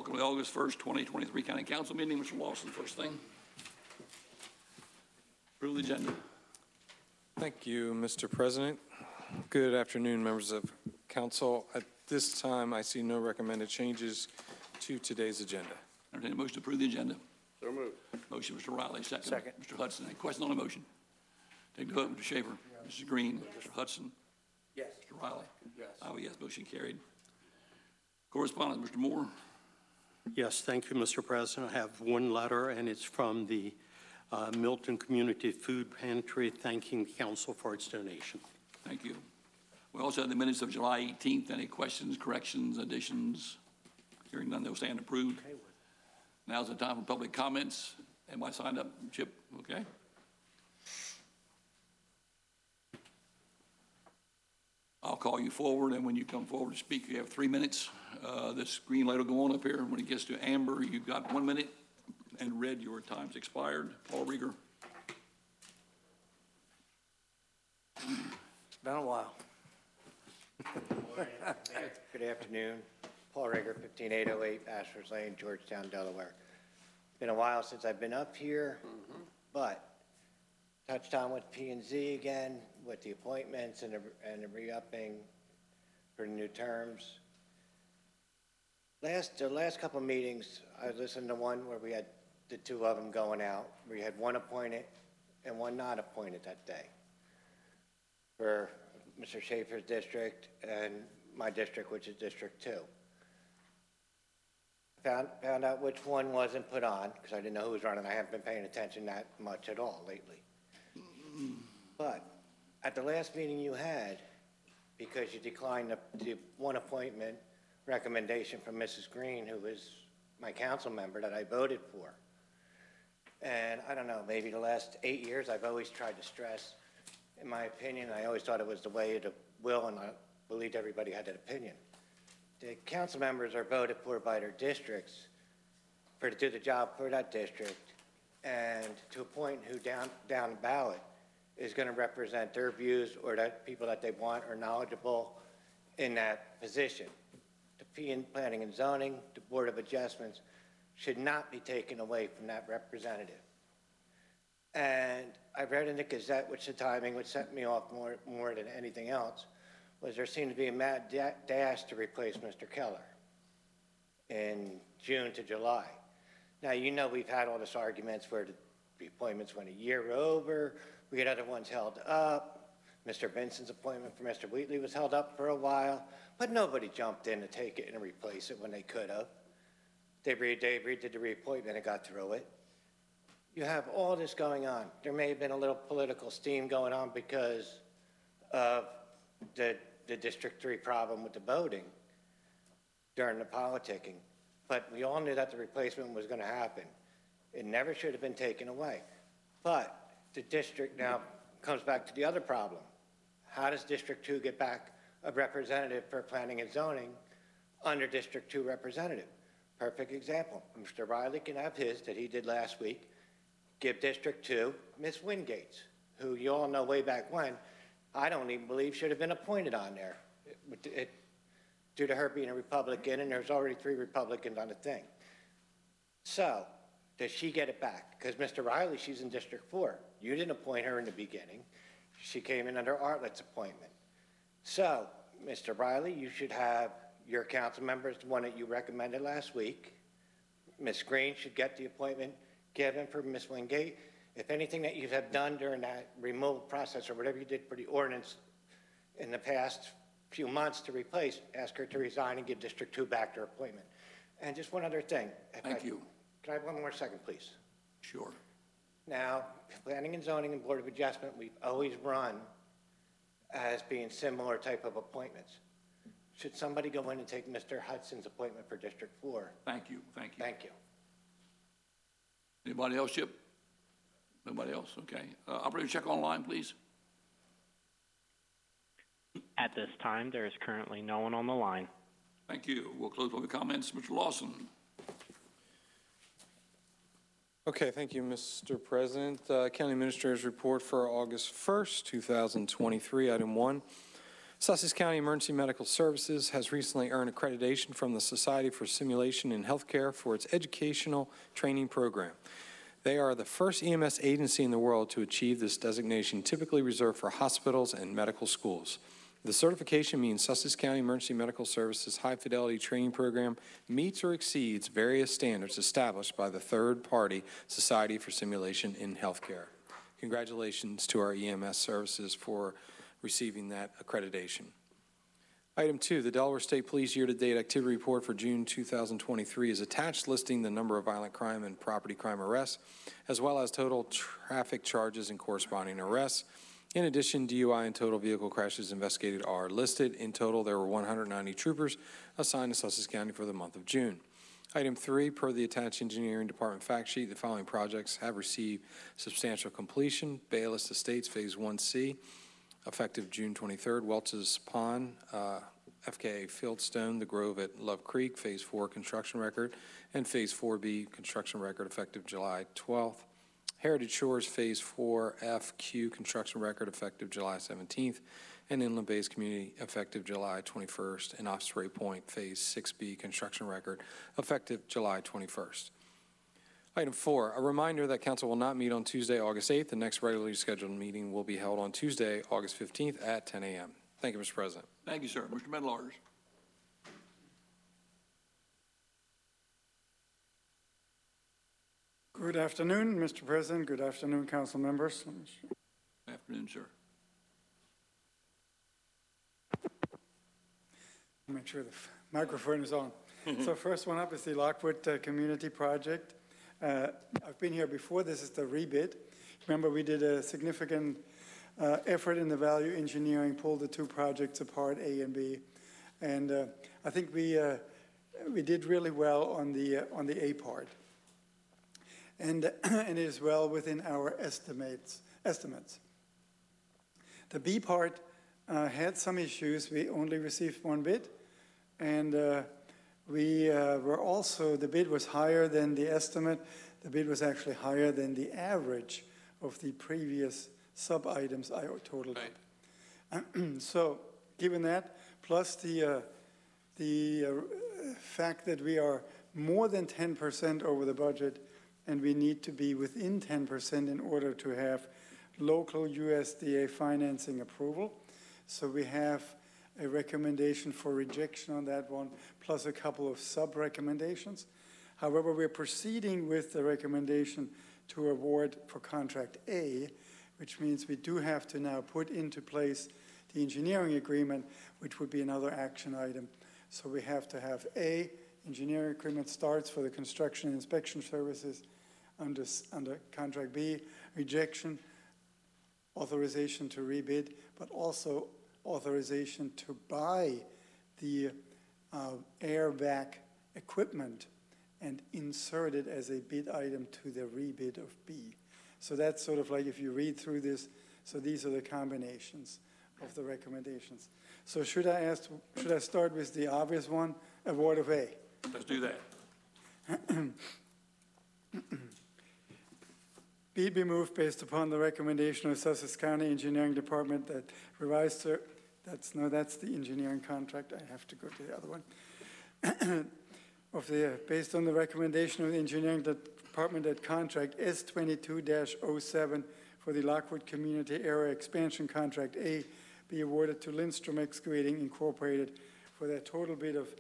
call the August 1st, 2023 County Council meeting. Mr. Lawson, first thing. Approve the agenda. Thank you, Mr. President. Good afternoon, members of council. At this time, I see no recommended changes to today's agenda. Entertain a motion to approve the agenda. So moved. Motion, Mr. Riley. Second. Second. Mr. Hudson. Any question on the motion? Take the vote. Mr. Schaefer. Yes. Mrs. Green. Yes. Mr. Hudson. Yes. Mr. Riley. Yes. I vote yes. Motion carried. Correspondence, Mr. Moore. Yes, thank you, Mr. President. I have one letter, and it's from the Milton Community Food Pantry thanking the council for its donation. Thank you. We also have the minutes of July 18th. Any questions, corrections, additions? Hearing none, they'll stand approved. Now's the time for public comments. Everybody signed up? Chip, okay? I'll call you forward, and when you come forward to speak, you have 3 minutes. This green light will go on up here. When it gets to amber, you've got 1 minute, and red, your time's expired. Paul Rieger. It's been a while. Good afternoon. Paul Rieger, 15808 Ashford Lane, Georgetown, Delaware. Been a while since I've been up here, but touched on with P&Z again, with the appointments and the re-upping for the new terms. The last couple of meetings, I listened to one where we had the two of them going out. We had one appointed and one not appointed that day for Mr. Schaefer's district and my district, which is District 2. Found out which one wasn't put on because I didn't know who was running. I haven't been paying attention that much at all lately. But at the last meeting you had, because you declined the one appointment recommendation from Mrs. Green, who was my council member that I voted for. And I don't know, maybe the last 8 years I've always tried to stress, in my opinion, I always thought it was the way of the will, and I believed everybody had that opinion. The council members are voted for by their districts to do the job for that district, and to appoint who down the ballot is going to represent their views or that people that they want are knowledgeable in that position. The Planning and Zoning, the Board of Adjustments should not be taken away from that representative. And I read in the Gazette, which the timing would set me off more than anything else, was there seemed to be a mad dash to replace Mr. Keller in June to July. Now, you know we've had all these arguments where the appointments went a year over, we had other ones held up. Mr. Vincent's appointment for Mr. Wheatley was held up for a while, but nobody jumped in to take it and replace it when they could have. They redid the reappointment and got through it. You have all this going on. There may have been a little political steam going on because of the District 3 problem with the voting during the politicking, but we all knew that the replacement was going to happen. It never should have been taken away. But the district now comes back to the other problem. How does District 2 get back a representative for planning and zoning under District 2 representative? Perfect example. Mr. Riley can have his that he did last week. Give District 2 Ms. Wingates, who you all know way back when, I don't even believe should have been appointed on there due to her being a Republican, and there's already 3 Republicans on the thing. So, does she get it back? Because Mr. Riley, she's in District 4. You didn't appoint her in the beginning. She came in under Artlett's appointment. So, Mr. Riley, you should have your council members, the one that you recommended last week. Ms. Green should get the appointment given for Ms. Wingate. If anything that you have done during that removal process or whatever you did for the ordinance in the past few months to replace, ask her to resign and give District 2 back their appointment. And just one other thing. Thank you. Can I have one more second, please? Sure. Now, Planning and Zoning and Board of Adjustment, we've always run as being similar type of appointments. Should somebody go in and take Mr. Hudson's appointment for District 4? Thank you. Thank you. Thank you. Anybody else, Chip? Nobody else? Okay. Operator, check online, please. At this time, there is currently no one on the line. Thank you. We'll close public comments. Mr. Lawson. Okay, thank you, Mr. President. County Administrator's report for August 1st, 2023, item 1. Sussex County Emergency Medical Services has recently earned accreditation from the Society for Simulation in Healthcare for its educational training program. They are the first EMS agency in the world to achieve this designation, typically reserved for hospitals and medical schools. The certification means Sussex County Emergency Medical Services high-fidelity training program meets or exceeds various standards established by the third-party Society for Simulation in Healthcare. Congratulations to our EMS services for receiving that accreditation. Item 2, the Delaware State Police year-to-date activity report for June 2023 is attached, listing the number of violent crime and property crime arrests, as well as total traffic charges and corresponding arrests. In addition, DUI and total vehicle crashes investigated are listed. In total, there were 190 troopers assigned to Sussex County for the month of June. Item 3, per the attached engineering department fact sheet, the following projects have received substantial completion: Bayless Estates Phase 1C, effective June 23rd, Welch's Pond, FKA Fieldstone, The Grove at Love Creek, Phase 4 construction record, and Phase 4B construction record effective July 12th. Heritage Shores Phase 4 FQ construction record effective July 17th, and Inland Bays Community effective July 21st, and Osprey Point Phase 6B construction record effective July 21st. Item 4, a reminder that council will not meet on Tuesday, August 8th. The next regularly scheduled meeting will be held on Tuesday, August 15th at 10 a.m. Thank you, Mr. President. Thank you, sir. Mr. Medlars. Good afternoon, Mr. President. Good afternoon, council members. Afternoon, sir. Make sure the microphone is on. So first one up is the Lockwood Community Project. I've been here before. This is the rebid. Remember, we did a significant effort in the value engineering, pulled the two projects apart, A and B, and I think we did really well on the A part, and it is well within our estimates. The B part had some issues. We only received one bid, and the bid was higher than the estimate. The bid was actually higher than the average of the previous sub-items I totaled up. So, given that, plus the fact that we are more than 10% over the budget, and we need to be within 10% in order to have local USDA financing approval. So we have a recommendation for rejection on that one, plus a couple of sub-recommendations. However, we're proceeding with the recommendation to award for contract A, which means we do have to now put into place the engineering agreement, which would be another action item. So we have to have A, engineering agreement starts for the construction and inspection services under contract B, rejection, authorization to rebid, but also authorization to buy the airbag equipment and insert it as a bid item to the rebid of B. So that's sort of like, if you read through this, so these are the combinations of the recommendations. So should I start with the obvious one, award of A? Let's do that. B be moved based upon the recommendation of Sussex County Engineering Department that revised, that's the engineering contract. I have to go to the other one. Based on the recommendation of the engineering department that contract S22-07 for the Lockwood Community Area Expansion Contract A be awarded to Lindstrom Excavating Incorporated for their total bid of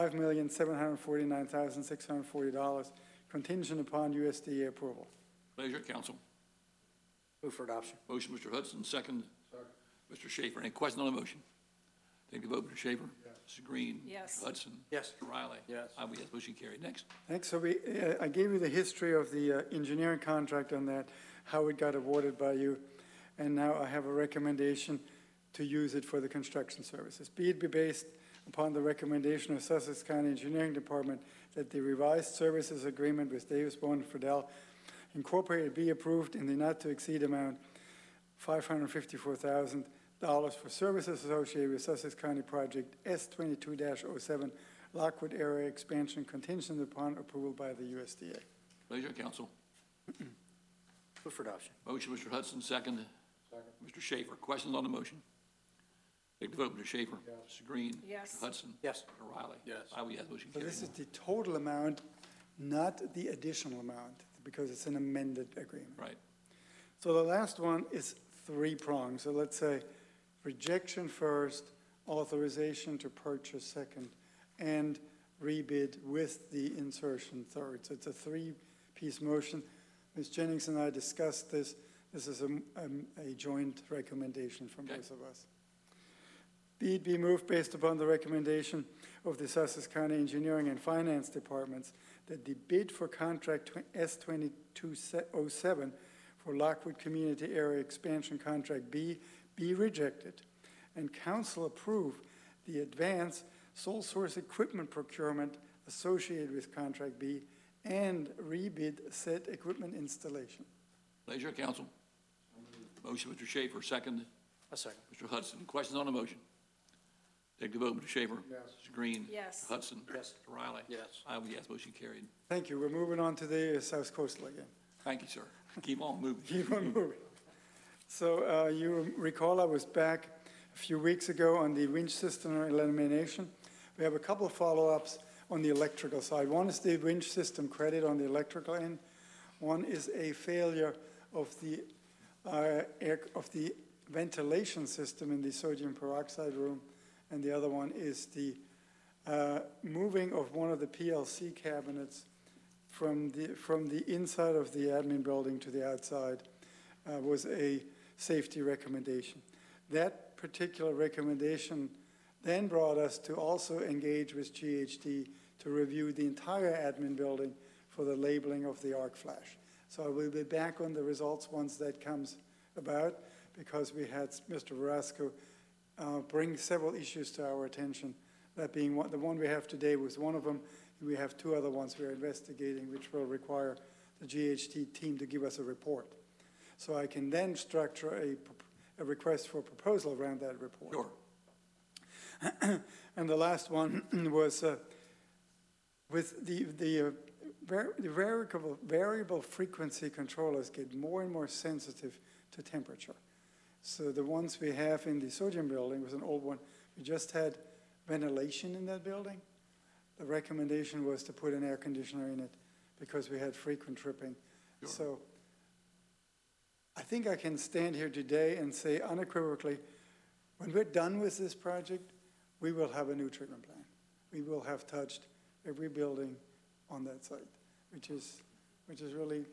$5,749,640, contingent upon USDA approval. Pleasure, council. Move for adoption. Motion, Mr. Hudson, second. Mr. Schaefer. Any questions on the motion? Take the vote, Mr. Schaefer. Yes. Mr. Green. Yes. Mr. Hudson. Yes. Mr. Riley. Yes. I vote yes. Motion carried. Next. Thanks. So I gave you the history of the engineering contract on that, how it got awarded by you, and now I have a recommendation to use it for the construction services. Be it be based upon the recommendation of Sussex County Engineering Department that the revised services agreement with Davis Bone Friedel Incorporated be approved in the not-to-exceed amount $554,000 for services associated with Sussex County Project S22-07 Lockwood Area Expansion, contingent upon approval by the USDA. Pleasure, council. Move for adoption. Motion, Mr. Hudson, second. Mr. Schaefer. Questions on the motion? Take the vote, Mr. Schaefer. Mr. Green. Yes. Mr. Hudson. Yes. Mr. Riley. Yes. I vote yes, motion So carried. this is the total amount, not the additional amount, because it's an amended agreement. Right. So the last one is three-pronged. So let's say rejection first, authorization to purchase second, and rebid with the insertion third. So it's a three-piece motion. Ms. Jennings and I discussed this. This is a joint recommendation from Okay. both of us. Be it be moved based upon the recommendation of the Sussex County Engineering and Finance Departments that the bid for contract S2207 for Lockwood Community Area Expansion Contract B be rejected, and council approve the advance sole source equipment procurement associated with contract B and rebid said equipment installation. Pleasure of council. Motion, Mr. Schaefer, second. A second. Mr. Hudson. Questions on the motion? Take the vote, Mr. Schaefer. Yes. Mr. Green. Yes. Mr. Hudson. Yes. Mr. Riley. Yes. I vote yes, motion carried. Thank you. We're moving on to the South Coastal again. Thank you, sir. Keep on moving. Keep on moving. So you recall I was back a few weeks ago on the winch system elimination. We have a couple of follow-ups on the electrical side. One is the winch system credit on the electrical end. One is a failure of the ventilation system in the sodium peroxide room. And the other one is the moving of one of the PLC cabinets from the inside of the admin building to the outside was a safety recommendation. That particular recommendation then brought us to also engage with GHD to review the entire admin building for the labeling of the arc flash. So I will be back on the results once that comes about, because we had Mr. Verasco bring several issues to our attention. That being the one we have today was one of them. We have two other ones we're investigating, which will require the GHD team to give us a report. So I can then structure a request for proposal around that report. Sure. And the last one was with the variable frequency controllers get more and more sensitive to temperature. So the ones we have in the sodium building was an old one. We just had ventilation in that building. The recommendation was to put an air conditioner in it because we had frequent tripping. Sure. So I think I can stand here today and say unequivocally, when we're done with this project, we will have a new treatment plan. We will have touched every building on that site, which is really,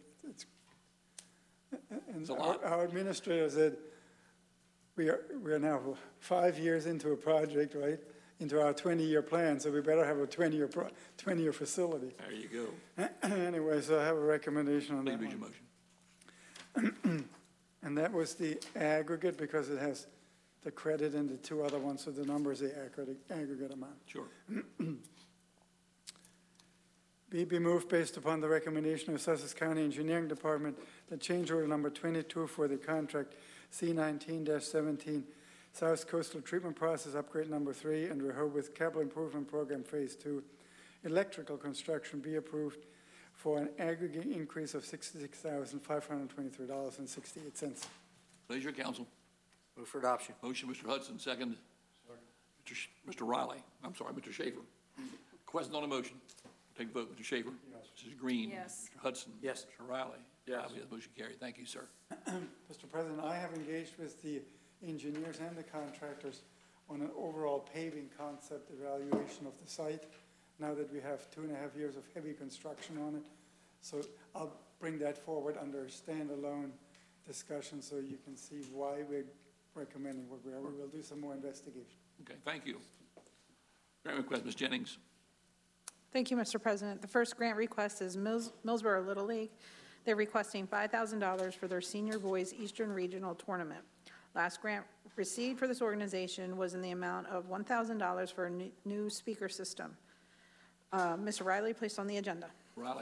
and It's a lot. our administrator said, we are now 5 years into a project, right? Into our 20-year plan, so we better have a 20-year facility. There you go. Anyway, so I have a recommendation on Please that read your one. motion. And that was the aggregate, because it has the credit and the two other ones, so the number is the aggregate amount. Sure. Be moved based upon the recommendation of Sussex County Engineering Department that change order number 22 for the contract C19-17 South Coastal Treatment Process Upgrade number 3 and Rehoboth Capital Improvement Program Phase 2 electrical construction be approved for an aggregate increase of $66,523.68. Pleasure, council. Move for adoption. Motion, Mr. Hudson, second. Mr. Riley, I'm sorry, Mr. Schaefer. Question on the motion. Take the vote, Mr. Schaefer. Mrs. Green. Yes. Mr. Hudson. Yes. Mr. Riley. Yes. I vote yes, motion carried. Thank you, sir. Mr. President, I have engaged with the engineers and the contractors on an overall paving concept evaluation of the site, now that we have 2.5 years of heavy construction on it. So I'll bring that forward under a standalone discussion so you can see why we're recommending what we are. We will do some more investigation. Okay, thank you. Grant request, Ms. Jennings. Thank you, Mr. President. The first grant request is Millsboro Little League. They're requesting $5,000 for their Senior Boys Eastern Regional Tournament. Last grant received for this organization was in the amount of $1,000 for a new speaker system. Mr. Riley, placed on the agenda. Riley.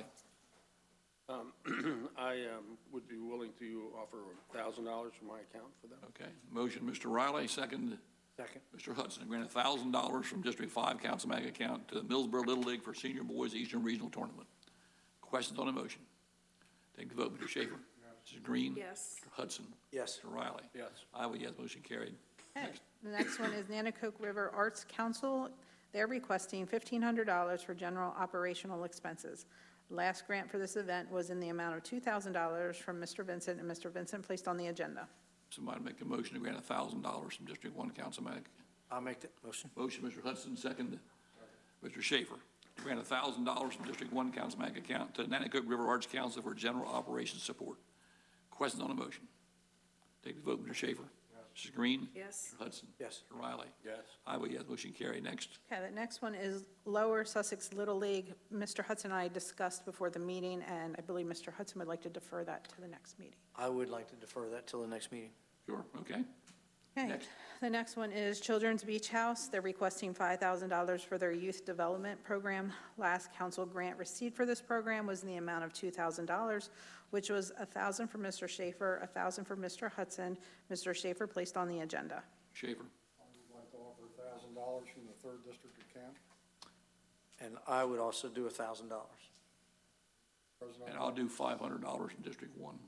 I would be willing to offer $1,000 from my account for that. Okay, motion, Mr. Riley, second. Second. Mr. Hudson, to grant $1,000 from District 5 Council Mag account to the Millsboro Little League for Senior Boys Eastern Regional Tournament. Questions on the motion? Take the vote, Mr. Schaefer. Mrs. Green. Yes. Mr. Hudson. Yes. Mr. Riley. Yes. I vote yes, motion carried. Okay. The next one is Nanticoke River Arts Council. They're requesting $1,500 for general operational expenses. Last grant for this event was in the amount of $2,000 from Mr. Vincent, and Mr. Vincent placed on the agenda. Somebody make a motion to grant $1,000 from District 1 Councilman. I'll make that motion. Motion, Mr. Hudson, second, Mr. Schaefer, to grant $1,000 from District 1 Councilman account to the Nanticoke River Arts Council for general operations support. Questions on the motion? Take the vote, Mr. Schaefer. Mrs. Green? Yes. Mr. Hudson? Yes. Mr. Riley? Yes. I vote yes, motion carried. Next. Okay, the next one is Lower Sussex Little League. Mr. Hudson and I discussed before the meeting, and I believe Mr. Hudson would like to defer that to the next meeting. I would like to defer that till the next meeting. Sure, okay. Okay, Next. the next one is Children's Beach House. They're requesting $5,000 for their youth development program. Last council grant received for this program was in the amount of $2,000, which was $1,000 for Mr. Schaefer, $1,000 for Mr. Hudson. Mr. Schaefer placed on the agenda. Schaefer. I would like to offer $1,000 from the 3rd District account. And I would also do $1,000. President, And I'll do $500 in District 1.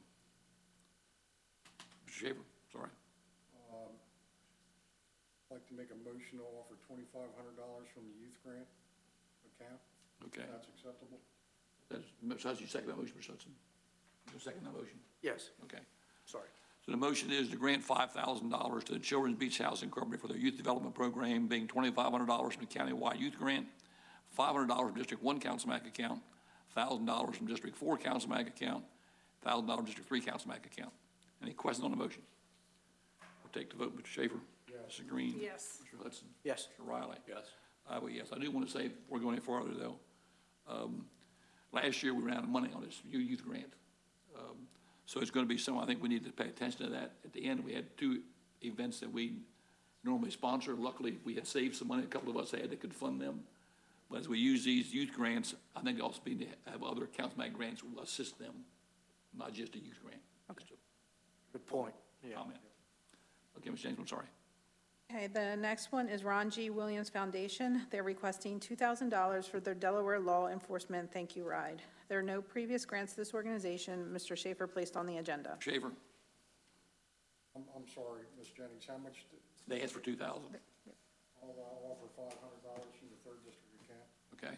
Mr. Schaefer, sorry. I'd like to make a motion to offer $2,500 from the youth grant account. Okay. If that's acceptable. That's, Mr. Hudson, you second that motion, Mr. Hudson? You second that motion? Yes, Okay. sorry. So the motion is to grant $5,000 to the Children's Beach House Incorporated for their youth development program, being $2,500 from the countywide youth grant, $500 from District 1 Council Mac account, $1,000 from District 4 Council Mac account, $1,000 District 3 Council Mac account. Any questions on the motion? We'll take the vote. Mr. Schaefer? Yes. Mrs. Green? Yes. Mr. Hudson? Yes. Mr. Riley? Yes. I vote yes. I do want to say, before going any farther, though, last year we ran out of money on this youth grant. So it's going to be something I think we need to pay attention to that. At the end, we had 2 events that we normally sponsor. Luckily, we had saved some money. A couple of us had that could fund them. But as we use these youth grants, I think it also need to have other councilman grants will assist them, not just a youth grant. Okay. Just Good point. a Yeah. comment. Okay, Ms. James, I'm sorry. Okay, the next one is Ron G. Williams Foundation. They're requesting $2,000 for their Delaware Law Enforcement Thank You Ride. There are no previous grants to this organization. Mr. Schaefer placed on the agenda. Schaefer, I'm sorry, Ms. Jennings, how much, they asked for $2,000. I'll offer $500 from the 3rd District account. Okay.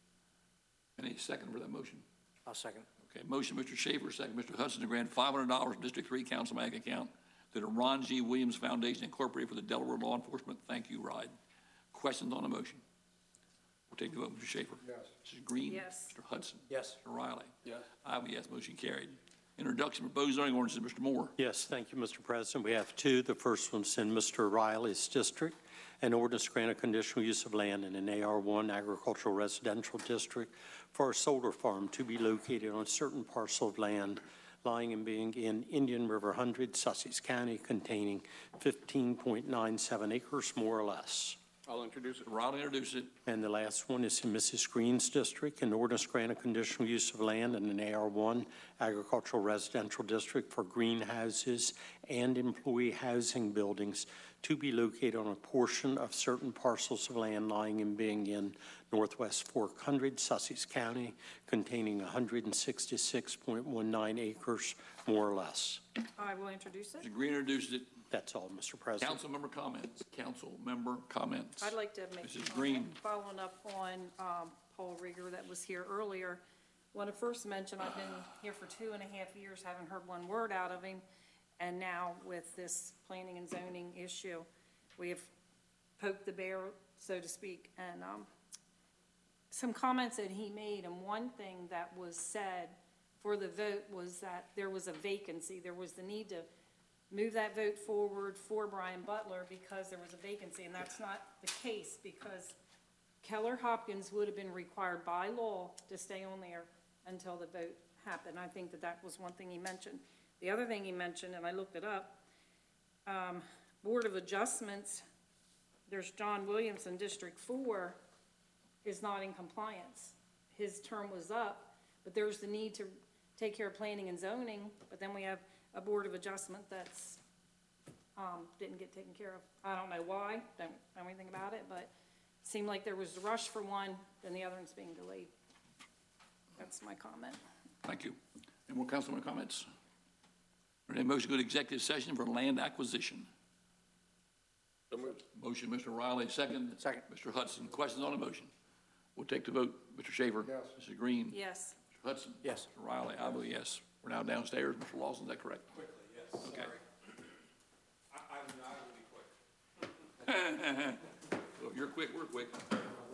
Any second for that motion? I'll second. Okay, motion, Mr. Schaefer, second, Mr. Hudson, to grant $500 from District 3 Council Mag account to the Ron G. Williams Foundation Incorporated for the Delaware Law Enforcement Thank You Ride. Questions on the motion? We'll take the vote. Mr. Schaefer? Yes. Mrs. Green? Yes. Mr. Hudson? Yes. Mr. Riley? Yes. I vote yes, motion carried. Introduction of proposed zoning ordinances, Mr. Moore. Yes, thank you, Mr. President. We have 2. The first one's in Mr. Riley's district, an ordinance grant a conditional use of land in an AR1 agricultural residential district for a solar farm to be located on a certain parcel of land lying and being in Indian River 100, Sussex County, containing 15.97 acres, more or less. I'll introduce it. Riley introduced it. And the last one is in Mrs. Green's district, an ordinance grant a conditional use of land in an AR1 agricultural residential district for greenhouses and employee housing buildings to be located on a portion of certain parcels of land lying and being in Northwest Fork 100, Sussex County, containing 166.19 acres, more or less. I will introduce it. Mr. Green introduced it. That's all, Mr. President. Council member comments. Council member comments. I'd like to make Mrs. a Green. comment following up on Paul Rieger that was here earlier. Want to first mention I've been here for 2.5 years, haven't heard one word out of him. And now with this planning and zoning issue, we have poked the bear, so to speak. And some comments that he made, and one thing that was said for the vote was that there was a vacancy. There was the need to move that vote forward for Brian Butler because there was a vacancy, and that's not the case because Keller Hopkins would have been required by law to stay on there until the vote happened. I think that that was one thing he mentioned. The other thing he mentioned, and I looked it up, Board of Adjustments, there's John Williamson, District 4, is not in compliance. His term was up, but there's the need to take care of planning and zoning, but then we have a Board of Adjustment that's didn't get taken care of. I don't know why, don't know anything about it, but it seemed like there was a rush for one, then the other one's being delayed. That's my comment. Thank you. Any more council member comments? Any motion to go to executive session for land acquisition? So moved. Motion, Mr. Riley, second. Second. Mr. Hudson, questions on the motion? We'll take the vote. Mr. Shaver? Yes. Mrs. Green? Yes. Mr. Hudson? Yes. Mr. Riley, I vote yes. We're now downstairs. Mr. Lawson, is that correct? Quickly, yes, Okay. sorry. I will be quick. Well, if you're quick, we're quick.